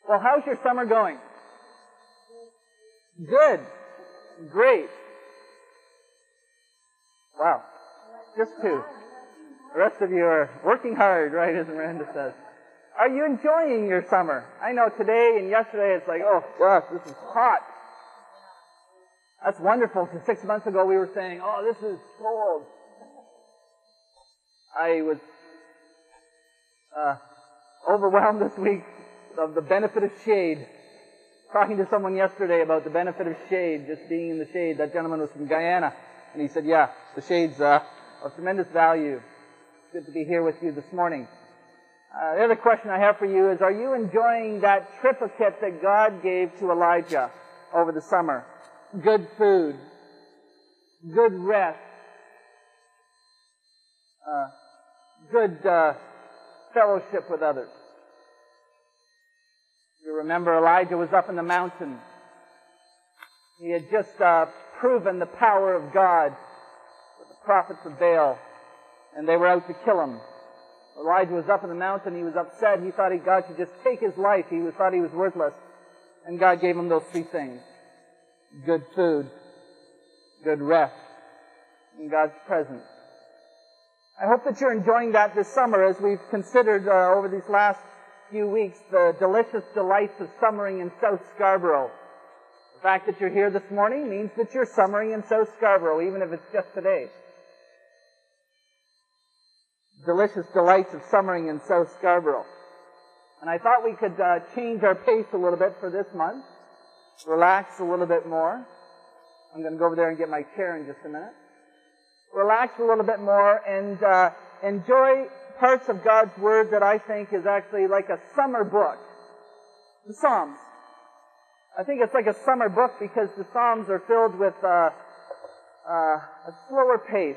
Well, how's your summer going? Good. Great. Wow. Just two. The rest of you are working hard, right, as Miranda says. Are you enjoying your summer? I know today and yesterday it's like, oh gosh, this is hot. That's wonderful, because 6 months ago we were saying, oh, this is cold. I was overwhelmed this week of the benefit of shade. Talking to someone yesterday about the benefit of shade, just being in the shade. That gentleman was from Guyana, and he said, yeah, the shade's of tremendous value. It's good to be here with you this morning. The other question I have for you is, are you enjoying that triplicate that God gave to Elijah over the summer? Good food, good rest, good fellowship with others. You remember Elijah was up in the mountain. He had just proven the power of God with the prophets of Baal, and they were out to kill him. Elijah was up in the mountain. He was upset. He thought God should just take his life. He thought he was worthless. And God gave him those three things. Good food, good rest, and God's presence. I hope that you're enjoying that this summer as we've considered over these last few weeks the delicious delights of summering in South Scarborough. The fact that you're here this morning means that you're summering in South Scarborough, even if it's just today. Delicious delights of summering in South Scarborough. And I thought we could change our pace a little bit for this month. Relax a little bit more. I'm going to go over there and get my chair in just a minute. Relax a little bit more and enjoy parts of God's Word that I think is actually like a summer book. The Psalms. I think it's like a summer book because the Psalms are filled with a slower pace.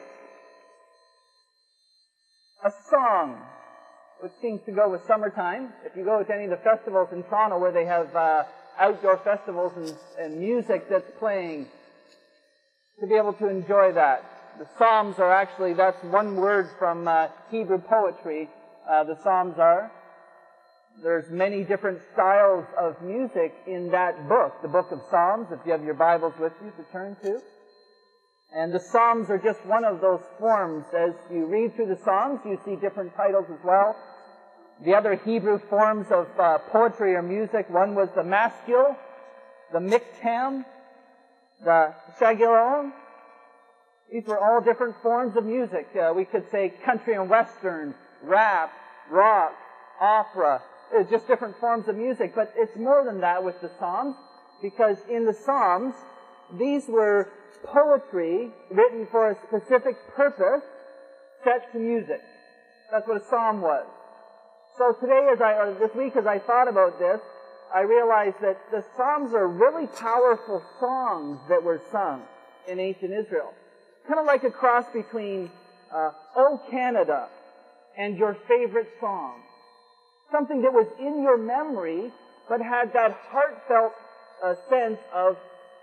A song, which seems to go with summertime. If you go to any of the festivals in Toronto where they have outdoor festivals and music that's playing, to be able to enjoy that. The Psalms are actually, that's one word from Hebrew poetry, the Psalms are. There's many different styles of music in that book, the book of Psalms, if you have your Bibles with you to turn to. And the Psalms are just one of those forms. As you read through the Psalms, you see different titles as well. The other Hebrew forms of poetry or music, one was the maskil, the miktam, the shagilon. These were all different forms of music. We could say country and western, rap, rock, opera. It's just different forms of music. But it's more than that with the Psalms, because in the Psalms, these were poetry written for a specific purpose set to music. That's what a psalm was. So today, this week, as I thought about this, I realized that the Psalms are really powerful songs that were sung in ancient Israel. Kind of like a cross between O Canada and your favorite song. Something that was in your memory, but had that heartfelt sense of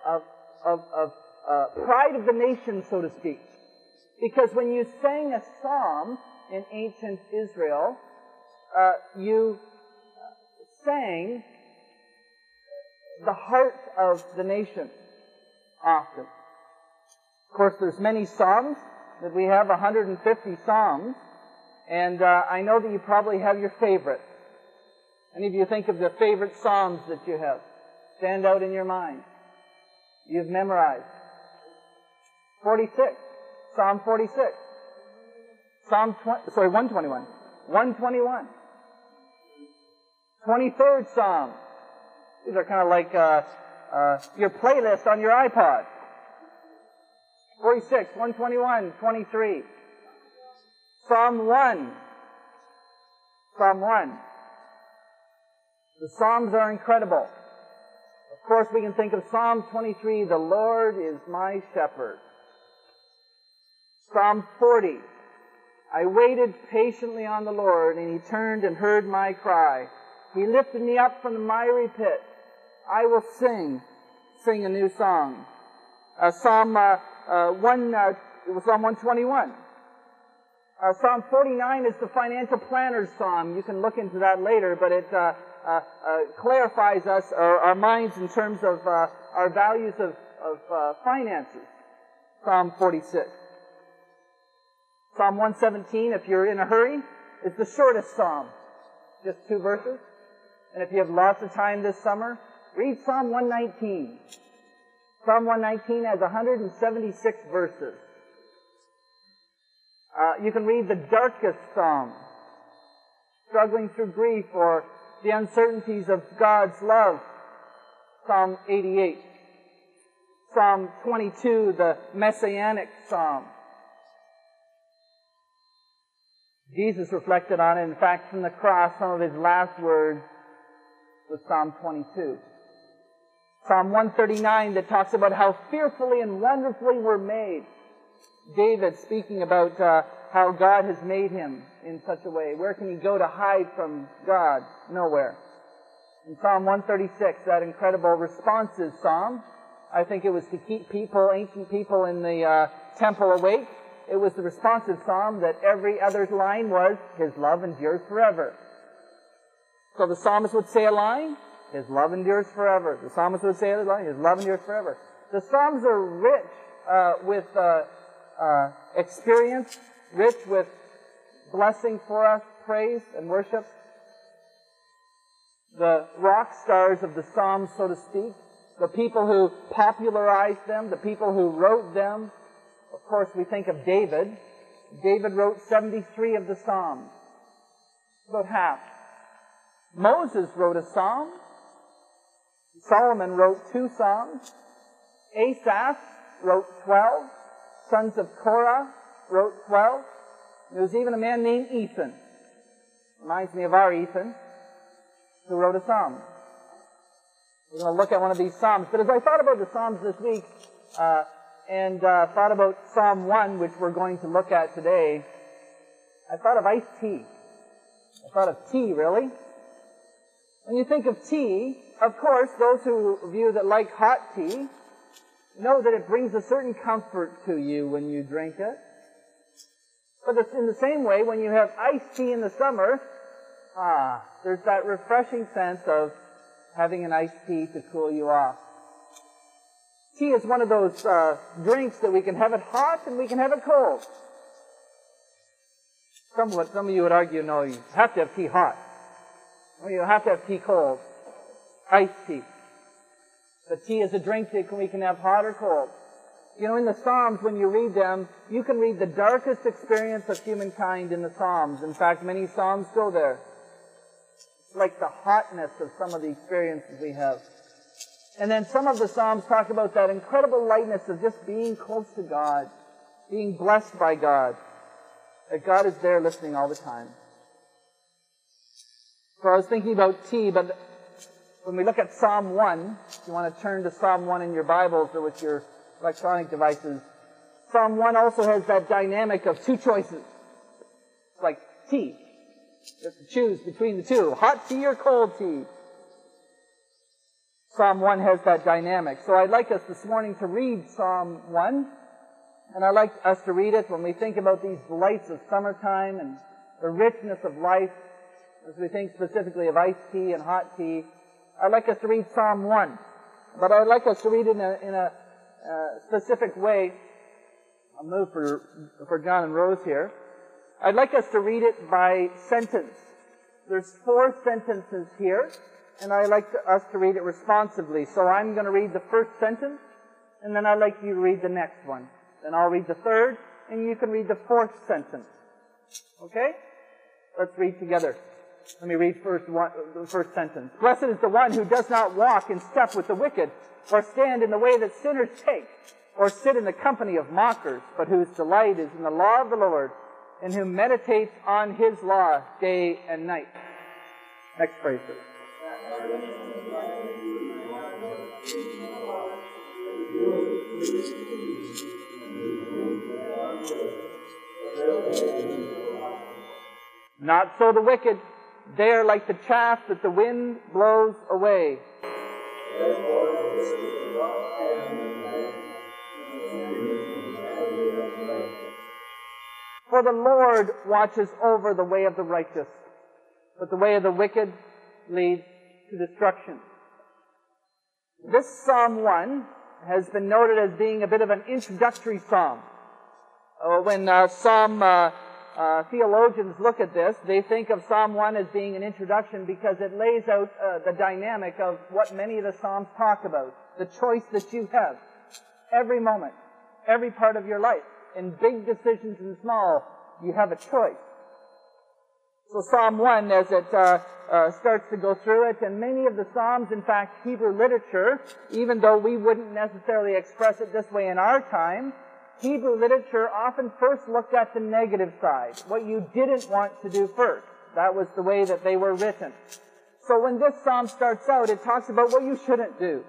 pride of the nation, so to speak. Because when you sang a psalm in ancient Israel, you sang the heart of the nation often. Of course, there's many psalms that we have, 150 psalms, and I know that you probably have your favorite. Any of you think of the favorite psalms that you have? Stand out in your mind. You've memorized. 46. Psalm 46. 121. 121. 23rd Psalm. These are kind of like your playlist on your iPod. 46, 121, 23. Psalm 1. Psalm 1. The Psalms are incredible. Of course, we can think of Psalm 23, the Lord is my shepherd. Psalm 40, I waited patiently on the Lord, and He turned and heard my cry. He lifted me up from the miry pit. I will sing a new song. Psalm 121. Psalm 49 is the financial planner's psalm. You can look into that later, but it clarifies us, our minds in terms of our values of finances. Psalm 46. Psalm 117, if you're in a hurry, is the shortest psalm. Just 2 verses. And if you have lots of time this summer, read Psalm 119. Psalm 119 has 176 verses. You can read the darkest psalm, struggling through grief or the uncertainties of God's love. Psalm 88. Psalm 22, the Messianic psalm. Jesus reflected on it. In fact, from the cross, some of his last words was Psalm 22. Psalm 139 that talks about how fearfully and wonderfully we're made. David speaking about how God has made him in such a way. Where can he go to hide from God? Nowhere. In Psalm 136, that incredible responsive psalm, I think it was to keep ancient people in the temple awake. It was the responsive psalm that every other line was, His love endures forever. So the psalmist would say a line, His love endures forever. The psalmist would say a line, His love endures forever. The psalms are rich with experience, rich with blessing for us, praise and worship. The rock stars of the Psalms, so to speak, the people who popularized them, the people who wrote them. Of course, we think of David. David wrote 73 of the Psalms, about half. Moses wrote a psalm. Solomon wrote 2 psalms. Asaph wrote 12. Sons of Korah wrote 12. There was even a man named Ethan. Reminds me of our Ethan, who wrote a psalm. We're going to look at one of these psalms. But as I thought about the psalms this week, and thought about Psalm 1, which we're going to look at today, I thought of iced tea. I thought of tea, really. When you think of tea, of course, those of you that like hot tea know that it brings a certain comfort to you when you drink it. But it's in the same way, when you have iced tea in the summer, there's that refreshing sense of having an iced tea to cool you off. Tea is one of those drinks that we can have it hot and we can have it cold. Some of you would argue, no, you have to have tea hot. Or you have to have tea cold. Iced tea. But tea is a drink that we can have hot or cold. You know, in the Psalms, when you read them, you can read the darkest experience of humankind in the Psalms. In fact, many Psalms go there. It's like the hotness of some of the experiences we have. And then some of the Psalms talk about that incredible lightness of just being close to God, being blessed by God, that God is there listening all the time. So I was thinking about tea, but when we look at Psalm 1, if you want to turn to Psalm 1 in your Bibles or with your electronic devices, Psalm 1 also has that dynamic of 2 choices. It's like tea. You have to choose between the 2, hot tea or cold tea. Psalm 1 has that dynamic. So I'd like us this morning to read Psalm 1, and I'd like us to read it when we think about these delights of summertime and the richness of life, as we think specifically of iced tea and hot tea. I'd like us to read Psalm 1, but I'd like us to read it in a specific way. I'll move for John and Rose here. I'd like us to read it by sentence. There's 4 sentences here, and I'd like us to read it responsively. So I'm going to read the first sentence, and then I'd like you to read the next one. Then I'll read the third, and you can read the 4th sentence. Okay? Let's read together. Let me read the first sentence. Blessed is the one who does not walk in step with the wicked, or stand in the way that sinners take, or sit in the company of mockers, but whose delight is in the law of the Lord, and who meditates on His law day and night. Next phrase, please. Not so the wicked. They are like the chaff that the wind blows away. For the Lord watches over the way of the righteous, but the way of the wicked leads to destruction. This Psalm 1 has been noted as being a bit of an introductory psalm. When Psalm theologians look at this, they think of Psalm 1 as being an introduction because it lays out the dynamic of what many of the Psalms talk about. The choice that you have. Every moment. Every part of your life. In big decisions and small, you have a choice. So Psalm 1, as it starts to go through it, and many of the Psalms, in fact, Hebrew literature, even though we wouldn't necessarily express it this way in our time, Hebrew literature often first looked at the negative side, what you didn't want to do first. That was the way that they were written. So when this psalm starts out, it talks about what you shouldn't do.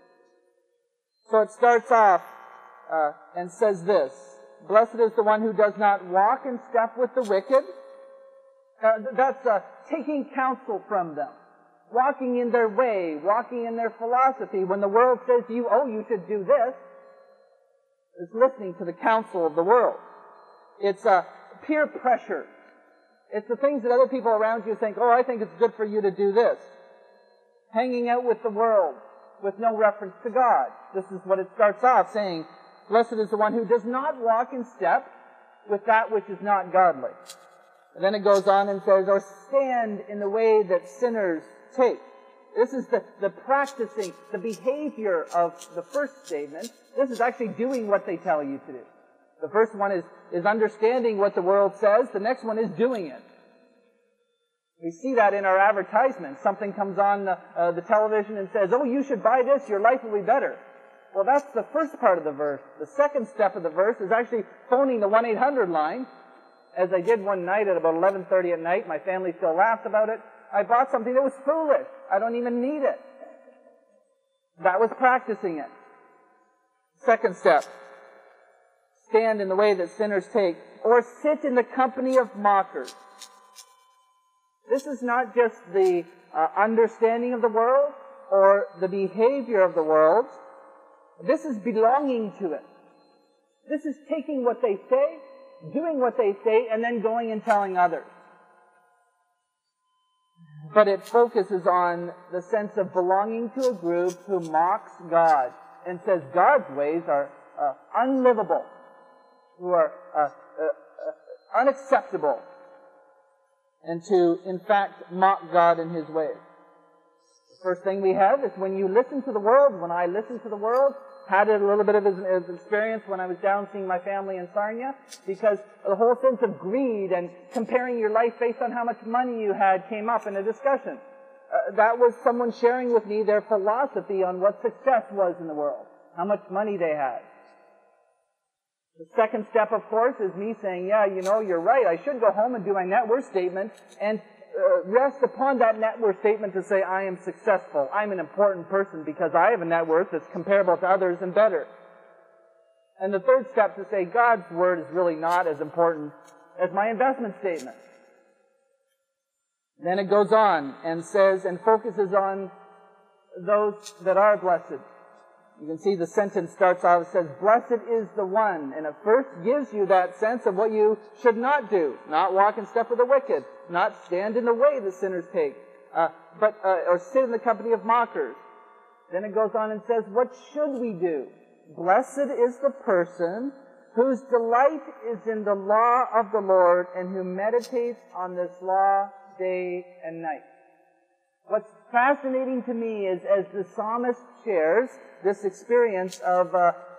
So it starts off and says this, "Blessed is the one who does not walk in step with the wicked." That's taking counsel from them. Walking in their way, walking in their philosophy. When the world says to you, oh, you should do this, it's listening to the counsel of the world. It's peer pressure. It's the things that other people around you think, oh, I think it's good for you to do this. Hanging out with the world with no reference to God. This is what it starts off saying, "Blessed is the one who does not walk in step with that which is not godly." And then it goes on and says, "Or stand in the way that sinners take." This is the practicing, the behavior of the first statement. This is actually doing what they tell you to do. The first one is understanding what the world says. The next one is doing it. We see that in our advertisements. Something comes on the television and says, oh, you should buy this, your life will be better. Well, that's the first part of the verse. The second step of the verse is actually phoning the 1-800 line. As I did one night at about 11:30 at night, my family still laughs about it. I bought something that was foolish. I don't even need it. That was practicing it. Second step. Stand in the way that sinners take, or sit in the company of mockers. This is not just the understanding of the world or the behavior of the world. This is belonging to it. This is taking what they say, doing what they say, and then going and telling others. But it focuses on the sense of belonging to a group who mocks God and says God's ways are unlivable, who are unacceptable, and to, in fact, mock God in His ways. The first thing we have is when you listen to the world, when I listen to the world, had a little bit of an experience when I was down seeing my family in Sarnia, because the whole sense of greed and comparing your life based on how much money you had came up in a discussion. That was someone sharing with me their philosophy on what success was in the world, how much money they had. The second step, of course, is me saying, yeah, you know, you're right, I should go home and do my net worth statement and rest upon that net worth statement to say I am successful. I'm an important person because I have a net worth that's comparable to others and better. And the third step to say God's word is really not as important as my investment statement. Then it goes on and says and focuses on those that are blessed. You can see the sentence starts out, it says, "Blessed is the one," and it first gives you that sense of what you should not do. Not walk in step with the wicked, not stand in the way that sinners take, or sit in the company of mockers. Then it goes on and says, what should we do? Blessed is the person whose delight is in the law of the Lord and who meditates on this law day and night. What's fascinating to me is as the psalmist shares this experience of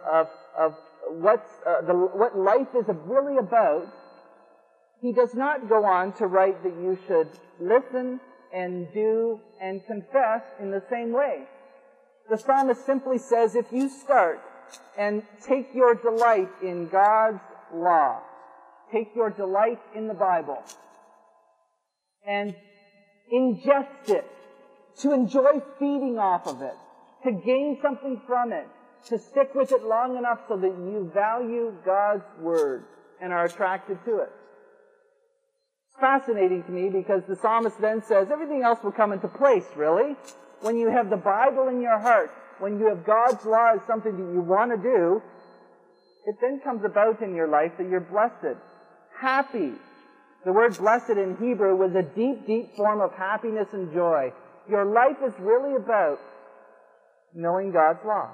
what life is really about, he does not go on to write that you should listen and do and confess in the same way. The psalmist simply says, if you start and take your delight in God's law, take your delight in the Bible, and ingest it, to enjoy feeding off of it, to gain something from it, to stick with it long enough so that you value God's word and are attracted to it. It's fascinating to me because the psalmist then says everything else will come into place, really. When you have the Bible in your heart, when you have God's law as something that you want to do, it then comes about in your life that you're blessed, happy. The word blessed in Hebrew was a deep, deep form of happiness and joy. your life is really about knowing God's law.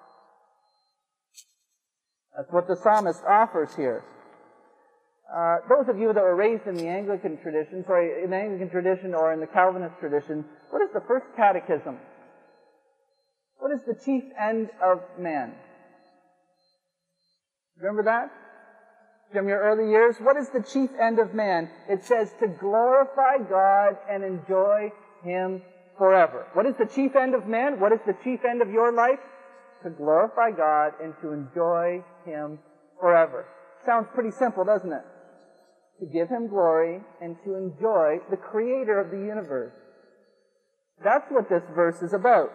That's what the psalmist offers here. Those of you that were raised in the Anglican tradition, or in the Calvinist tradition, what is the first catechism? What is the chief end of man? Remember that? From your early years? What is the chief end of man? It says to glorify God and enjoy Him forever. What is the chief end of man? What is the chief end of your life? To glorify God and to enjoy Him forever. Sounds pretty simple, doesn't it? To give Him glory and to enjoy the Creator of the universe. That's what this verse is about.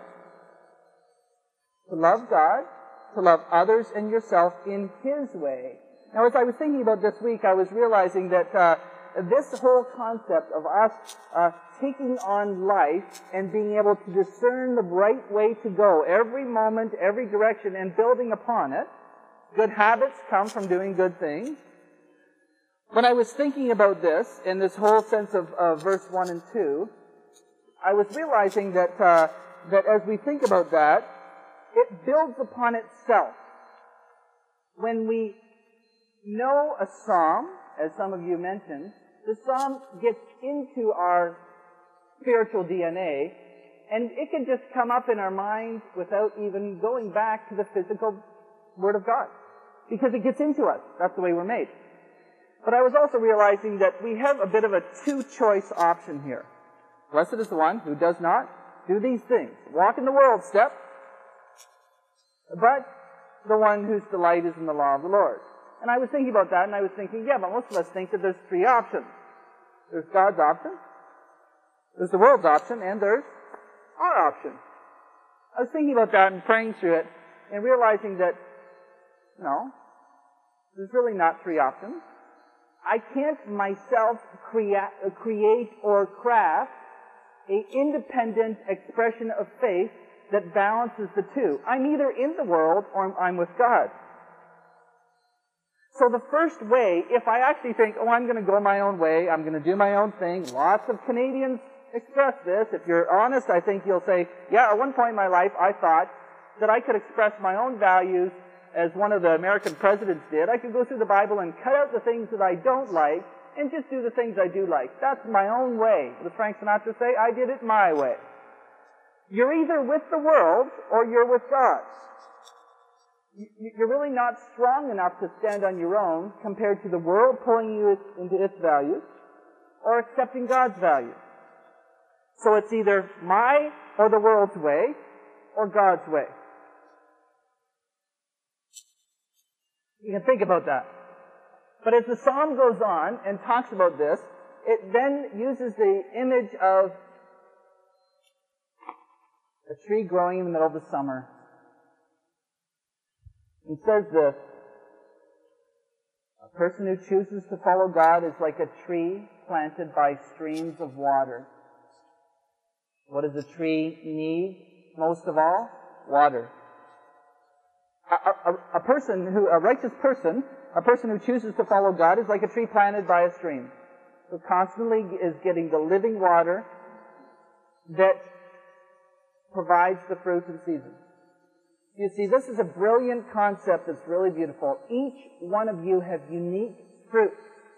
To love God, to love others and yourself in His way. Now, as I was thinking about this week, I was realizing that this whole concept of us taking on life and being able to discern the right way to go every moment, every direction, and building upon it. Good habits come from doing good things. When I was thinking about this, in this whole sense of verse 1 and 2, I was realizing that as we think about that, it builds upon itself. When we know a psalm, as some of you mentioned, the psalm gets into our spiritual DNA, and it can just come up in our mind without even going back to the physical Word of God. Because it gets into us. That's the way we're made. But I was also realizing that we have a bit of a two-choice option here. Blessed is the one who does not do these things. Walk in the world step, but the one whose delight is in the law of the Lord. And I was thinking about that, and I was thinking, yeah, but most of us think that there's three options. There's God's option, there's the world's option, and there's our option. I was thinking about that and praying through it, and realizing that, no, there's really not three options. I can't myself create or craft an independent expression of faith that balances the two. I'm either in the world or I'm with God. So the first way, if I actually think, oh, I'm going to go my own way, I'm going to do my own thing, lots of Canadians express this. If you're honest, I think you'll say, yeah, at one point in my life, I thought that I could express my own values as one of the American presidents did. I could go through the Bible and cut out the things that I don't like and just do the things I do like. That's my own way. What does Frank Sinatra say? I did it my way. You're either with the world or you're with God. You're really not strong enough to stand on your own compared to the world pulling you into its values or accepting God's values. So it's either my or the world's way or God's way. You can think about that. But as the psalm goes on and talks about this, it then uses the image of a tree growing in the middle of the summer. It says this: a person who chooses to follow God is like a tree planted by streams of water. What does a tree need most of all? Water. A righteous person, a person who chooses to follow God is like a tree planted by a stream, who constantly is getting the living water that provides the fruit in season. You see, this is a brilliant concept that's really beautiful. Each one of you have unique fruit.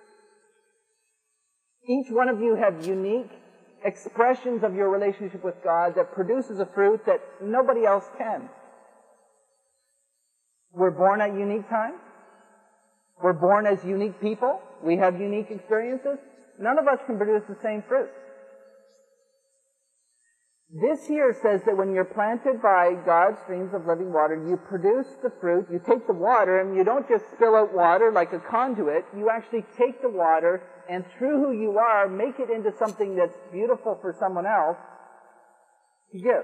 Each one of you have unique expressions of your relationship with God that produces a fruit that nobody else can. We're born at unique times. We're born as unique people. We have unique experiences. None of us can produce the same fruit. This here says that when you're planted by God's streams of living water, you produce the fruit, you take the water, and you don't just spill out water like a conduit. You actually take the water, and through who you are, make it into something that's beautiful for someone else to give.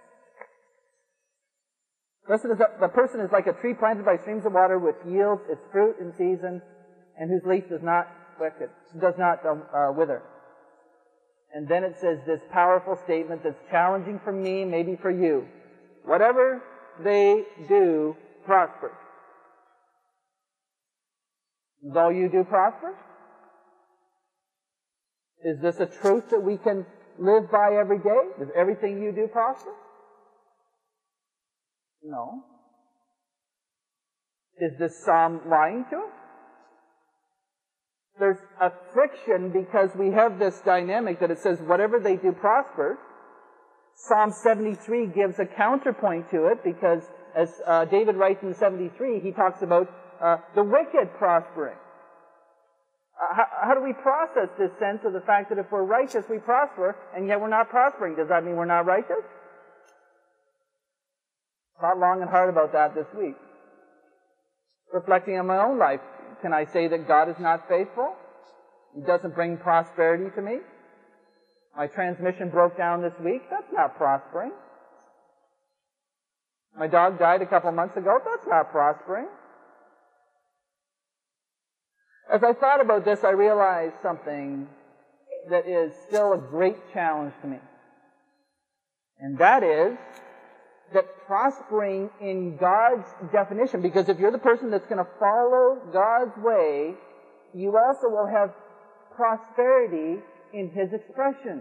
The person is like a tree planted by streams of water, which yields its fruit in season, and whose leaf does not wither. And then it says this powerful statement that's challenging for me, maybe for you. Whatever they do prospers. Does all you do prosper? Is this a truth that we can live by every day? Does everything you do prosper? No. Is this psalm lying to us? There's a friction because we have this dynamic that it says whatever they do prospers. Psalm 73 gives a counterpoint to it because as David writes in 73, he talks about the wicked prospering. How do we process this sense of the fact that if we're righteous, we prosper, and yet we're not prospering? Does that mean we're not righteous? Thought long and hard about that this week. Reflecting on my own life, can I say that God is not faithful? He doesn't bring prosperity to me? My transmission broke down this week. That's not prospering. My dog died a couple months ago. That's not prospering. As I thought about this, I realized something that is still a great challenge to me. And that is that prospering in God's definition, because if you're the person that's going to follow God's way, you also will have prosperity in His expression.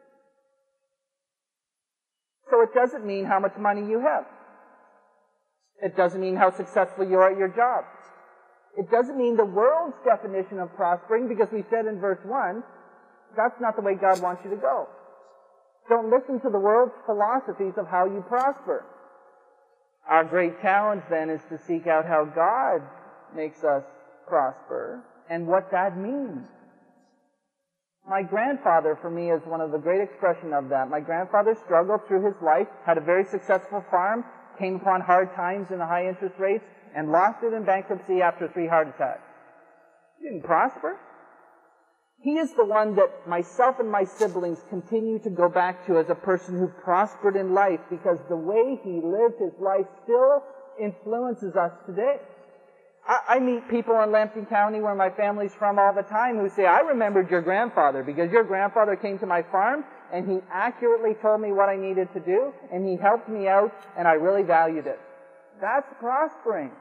So it doesn't mean how much money you have. It doesn't mean how successful you are at your job. It doesn't mean the world's definition of prospering, because we said in verse 1, that's not the way God wants you to go. Don't listen to the world's philosophies of how you prosper. Our great challenge then is to seek out how God makes us prosper and what that means. My grandfather, for me, is one of the great expression of that. My grandfather struggled through his life, had a very successful farm, came upon hard times and the high interest rates, and lost it in bankruptcy after 3 heart attacks. He didn't prosper. He is the one that myself and my siblings continue to go back to as a person who prospered in life, because the way he lived his life still influences us today. I meet people in Lambton County, where my family's from, all the time who say, I remembered your grandfather because your grandfather came to my farm and he accurately told me what I needed to do and he helped me out and I really valued it. That's prospering.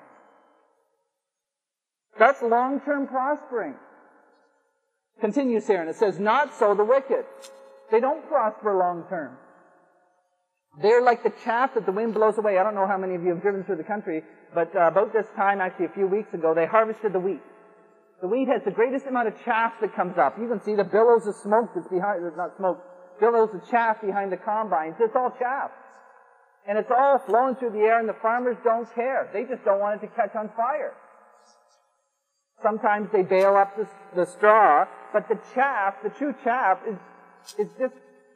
That's long-term prospering. Continues here, and it says, not so the wicked. They don't prosper long-term. They're like the chaff that the wind blows away. I don't know how many of you have driven through the country, but about this time, actually a few weeks ago, they harvested the wheat. The wheat has the greatest amount of chaff that comes up. You can see the billows of smoke that's behind, not smoke, billows of chaff behind the combines. It's all chaff. And it's all flowing through the air, and the farmers don't care. They just don't want it to catch on fire. Sometimes they bale up the straw, but the chaff, the true chaff, is just,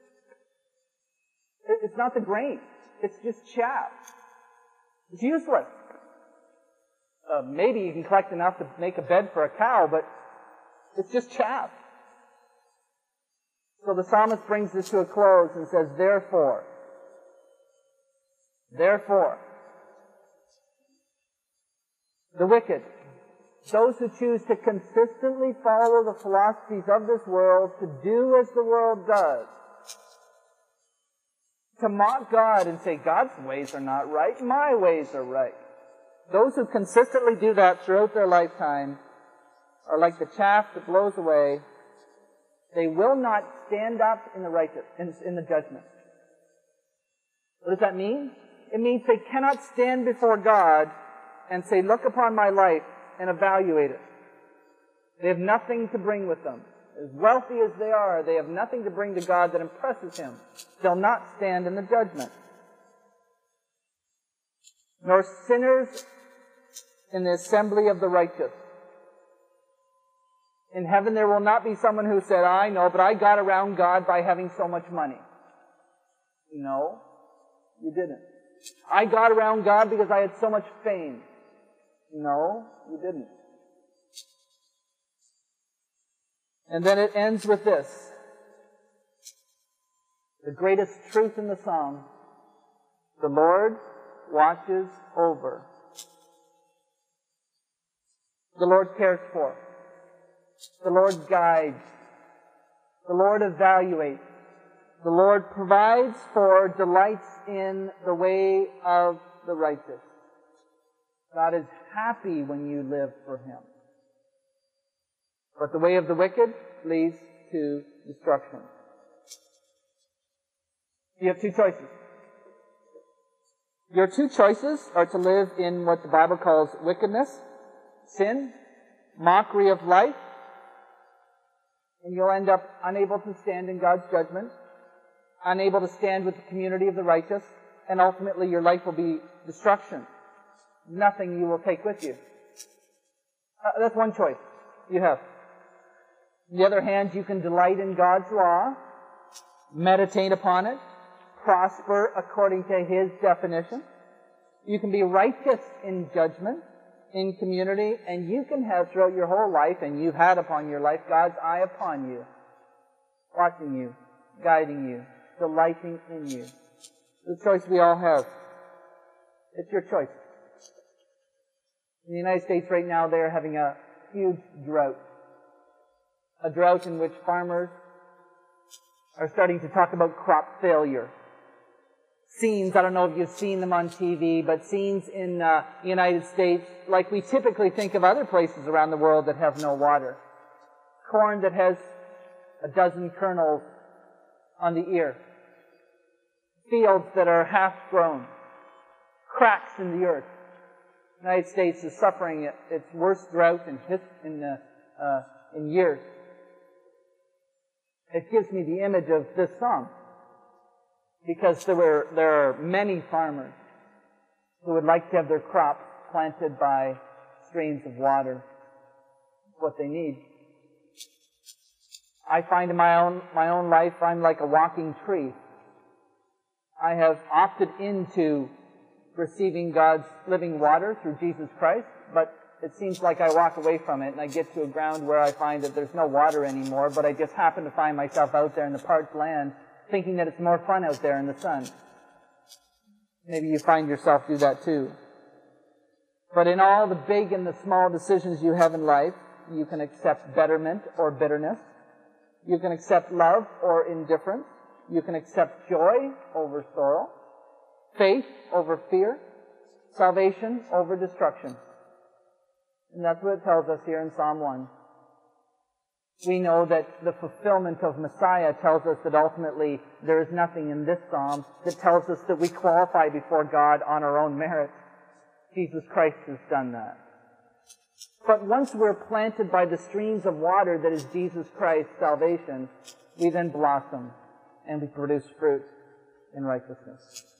it's not the grain. It's just chaff. It's useless. Maybe you can collect enough to make a bed for a cow, but it's just chaff. So the psalmist brings this to a close and says, therefore, the wicked, those who choose to consistently follow the philosophies of this world, to do as the world does, to mock God and say, God's ways are not right, my ways are right. Those who consistently do that throughout their lifetime are like the chaff that blows away. They will not stand up in the righteous, in the judgment. What does that mean? It means they cannot stand before God and say, look upon my life and evaluate it. They have nothing to bring with them. As wealthy as they are, they have nothing to bring to God that impresses Him. They'll not stand in the judgment. Nor sinners in the assembly of the righteous. In heaven there will not be someone who said, I know, but I got around God by having so much money. No, you didn't. I got around God because I had so much fame. No, you didn't. And then it ends with this. The greatest truth in the song. The Lord watches over. The Lord cares for. The Lord guides. The Lord evaluates. The Lord provides for, delights in the way of the righteous. God is happy when you live for Him. But the way of the wicked leads to destruction. You have two choices. Your two choices are to live in what the Bible calls wickedness, sin, mockery of life, and you'll end up unable to stand in God's judgment, unable to stand with the community of the righteous, and ultimately your life will be destruction. Nothing you will take with you. That's one choice you have. On the other hand, you can delight in God's law, meditate upon it, prosper according to His definition. You can be righteous in judgment, in community, and you can have throughout your whole life, and you've had upon your life, God's eye upon you, watching you, guiding you, delighting in you. The choice we all have. It's your choice. In the United States right now, they're having a huge drought. A drought in which farmers are starting to talk about crop failure. Scenes, I don't know if you've seen them on TV, but scenes in the United States, like we typically think of other places around the world that have no water. Corn that has a dozen kernels on the ear. Fields that are half grown. Cracks in the earth. The United States is suffering its worst drought in years. It gives me the image of this psalm, because there are many farmers who would like to have their crops planted by streams of water. It's what they need. I find in my own life, I'm like a walking tree. I have opted into receiving God's living water through Jesus Christ, but it seems like I walk away from it and I get to a ground where I find that there's no water anymore, but I just happen to find myself out there in the parched land thinking that it's more fun out there in the sun. Maybe you find yourself do that too. But in all the big and the small decisions you have in life, you can accept betterment or bitterness. You can accept love or indifference. You can accept joy over sorrow, faith over fear, salvation over destruction. And that's what it tells us here in Psalm 1. We know that the fulfillment of Messiah tells us that ultimately there is nothing in this psalm that tells us that we qualify before God on our own merit. Jesus Christ has done that. But once we're planted by the streams of water that is Jesus Christ's salvation, we then blossom and we produce fruit in righteousness.